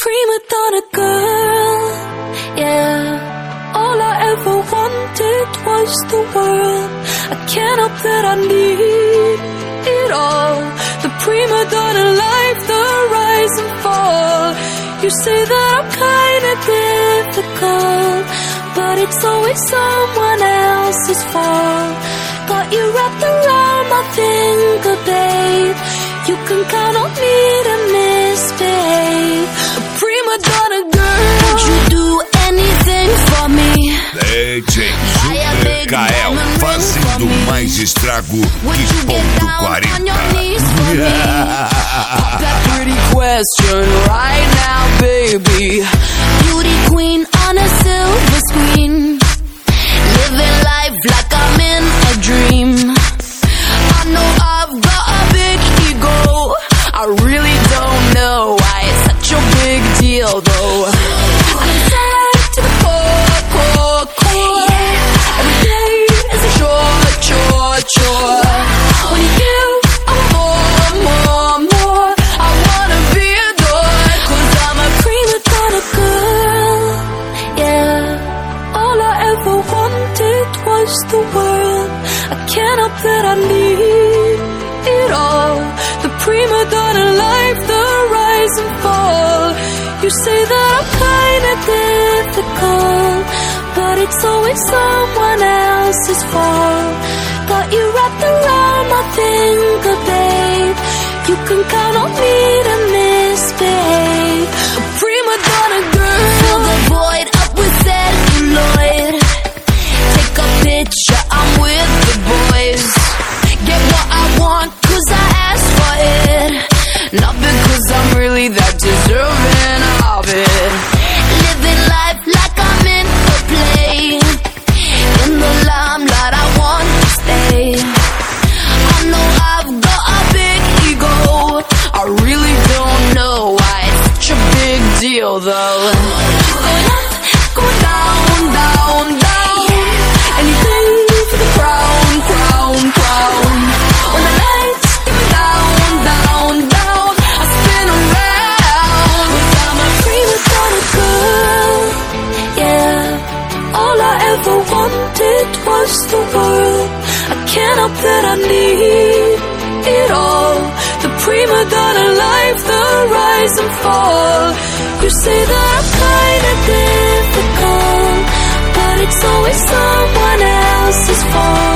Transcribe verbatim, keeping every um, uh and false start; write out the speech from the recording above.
prima donna girl, yeah. All I ever wanted was the world. I can't help that I need it all. The prima donna life, the rise and fall. You say that I'm kinda difficult, but it's always someone else's fault. Got you wrapped around my finger, babe. You can count on me to misbehave. A prima donna girl, would you do anything for me? D J Super Kael, fazendo mais estrago que ponto quarenta. Pop that pretty question right now, baby. Beauty queen on a silver screen, living life like I'm in a dream. I know I've got a big ego. I really don't know why it's such a big deal, though. I'm sad to the core, core, core. Every day is a chore, chore, chore. When you give, I want more, more, more. I wanna be adored, 'cause I'm a prima donna girl, yeah. All I ever wanted was the world. I can't help that I need it all. The prima donna life, the rise and fall. You say that I'm kinda difficult, but it's always someone else's fault. Got you wrapped around my finger, babe. You can count on me to misbehave. A prima donna girl, fill the void up with celluloid. take a picture, I'm with the boys. Get what I want, 'cause I asked for it, not because I'm really that deserving of it. Living life like I'm in a play. In the limelight, I want to stay. I know I've got a big ego. I really don't know why it's such a big deal, though. Going up, going down, down, down. Anything for the crown, crown, crown. When the lights get me down, down, down, I spin around. 'Cause I'm a prima donna girl, yeah. All I ever wanted was the world. I can't help that I need it all. The prima donna life, the rise and fall. You say that I'm kinda difficult, but it's always someone else's fault.